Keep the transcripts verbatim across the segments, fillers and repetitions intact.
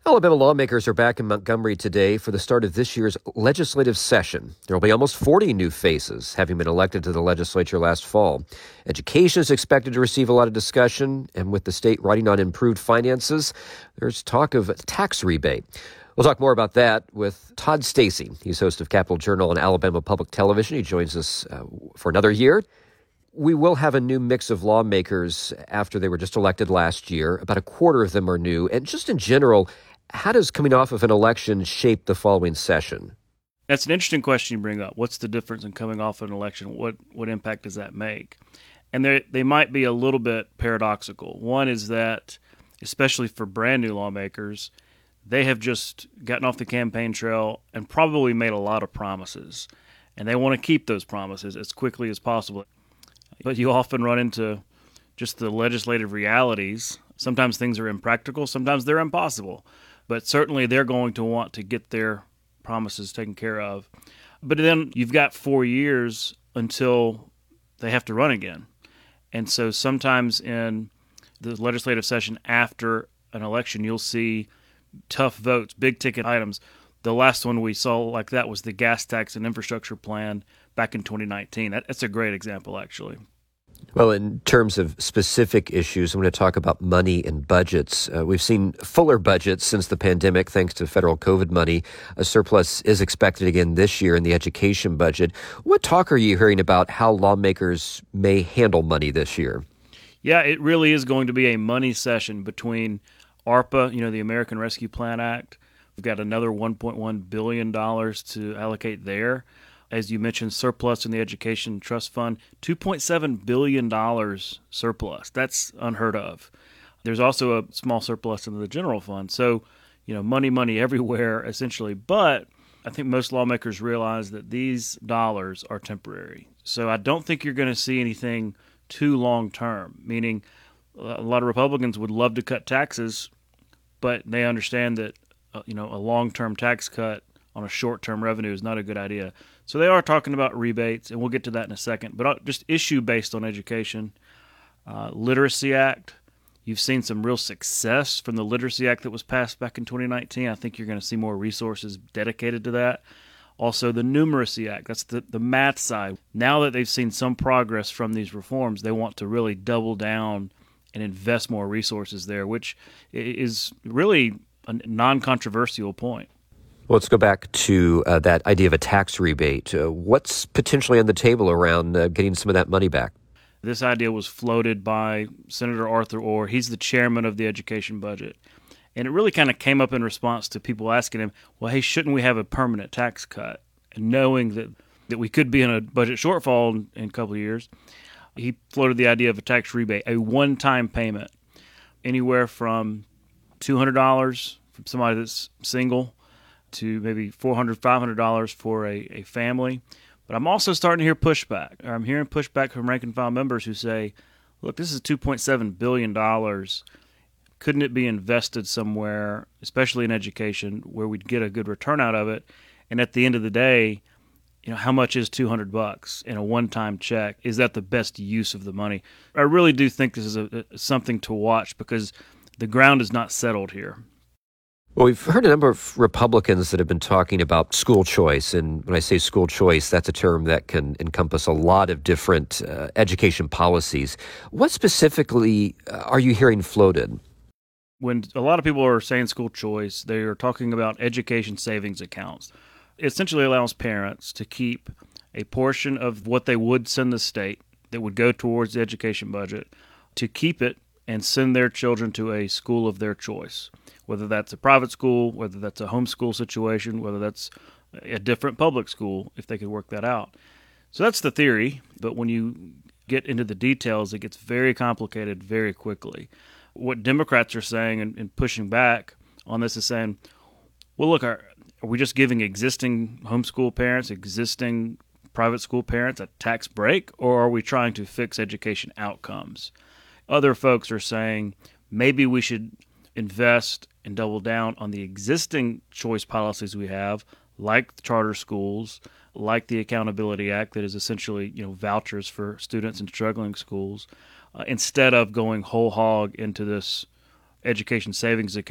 Alabama lawmakers are back in Montgomery today for the start of this year's legislative session. There will be almost forty new faces, having been elected to the legislature last fall. Education is expected to receive a lot of discussion, and with the state riding on improved finances, there's talk of a tax rebate. We'll talk more about that with Todd Stacy. He's host of Capital Journal and Alabama Public Television. He joins us uh, for another year. We will have a new mix of lawmakers after they were just elected last year. About a quarter of them are new. And just in general, how does coming off of an election shape the following session? That's an interesting question you bring up. What's the difference in coming off an election? What what impact does that make? And they they might be a little bit paradoxical. One is that, especially for brand new lawmakers, they have just gotten off the campaign trail and probably made a lot of promises. And they want to keep those promises as quickly as possible. But you often run into just the legislative realities. Sometimes things are impractical, sometimes they're impossible. But certainly they're going to want to get their promises taken care of. But then you've got four years until they have to run again. And so sometimes in the legislative session after an election, you'll see tough votes, big ticket items. The last one we saw like that was the gas tax and infrastructure plan back in twenty nineteen. That, that's a great example, actually. Well, in terms of specific issues, I'm going to talk about money and budgets. Uh, we've seen fuller budgets since the pandemic, thanks to federal COVID money. A surplus is expected again this year in the education budget. What talk are you hearing about how lawmakers may handle money this year? Yeah, it really is going to be a money session between ARPA, you know, the American Rescue Plan Act. We've got another one point one billion dollars to allocate there. As you mentioned, surplus in the Education Trust Fund, two point seven billion dollars surplus. That's unheard of. There's also a small surplus in the general fund. So, you know, money, money everywhere, essentially. But I think most lawmakers realize that these dollars are temporary. So I don't think you're going to see anything too long-term, meaning a lot of Republicans would love to cut taxes, but they understand that, uh, you know, a long-term tax cut on a short-term revenue is not a good idea. So they are talking about rebates, and we'll get to that in a second. But just issue based on education. Uh, Literacy Act, you've seen some real success from the Literacy Act that was passed back in twenty nineteen. I think you're going to see more resources dedicated to that. Also, the Numeracy Act, that's the, the math side. Now that they've seen some progress from these reforms, they want to really double down and invest more resources there, which is really a non-controversial point. Well, let's go back to uh, that idea of a tax rebate. Uh, what's potentially on the table around uh, getting some of that money back? This idea was floated by Senator Arthur Orr. He's the chairman of the education budget. And it really kind of came up in response to people asking him, well, hey, shouldn't we have a permanent tax cut? And knowing that, that we could be in a budget shortfall in, in a couple of years, he floated the idea of a tax rebate, a one-time payment, anywhere from two hundred dollars from somebody that's single to maybe four hundred dollars, five hundred dollars for a, a family. But I'm also starting to hear pushback. I'm hearing pushback from rank-and-file members who say, look, this is two point seven billion dollars. Couldn't it be invested somewhere, especially in education, where we'd get a good return out of it? And at the end of the day, you know, how much is two hundred bucks in a one-time check? Is that the best use of the money? I really do think this is a, a, something to watch because the ground is not settled here. Well, we've heard a number of Republicans that have been talking about school choice. And when I say school choice, that's a term that can encompass a lot of different uh, education policies. What specifically uh, are you hearing floated? When a lot of people are saying school choice, they are talking about education savings accounts. It essentially allows parents to keep a portion of what they would send the state that would go towards the education budget, to keep it and send their children to a school of their choice, whether that's a private school, whether that's a homeschool situation, whether that's a different public school, if they could work that out. So that's the theory, but when you get into the details, it gets very complicated very quickly. What Democrats are saying and, and pushing back on this is saying, well, look, are, are we just giving existing homeschool parents, existing private school parents a tax break, or are we trying to fix education outcomes? Other folks are saying maybe we should invest and double down on the existing choice policies we have, like the charter schools, like the Accountability Act that is essentially, you know, vouchers for students in struggling schools, uh, instead of going whole hog into this education savings account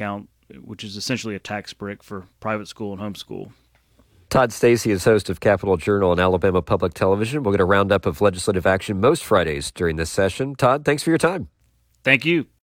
which is essentially a tax break for private school and homeschool. Todd Stacy is host of Capitol Journal and Alabama Public Television. We'll get a roundup of legislative action most Fridays during this session. Todd, thanks for your time. Thank you.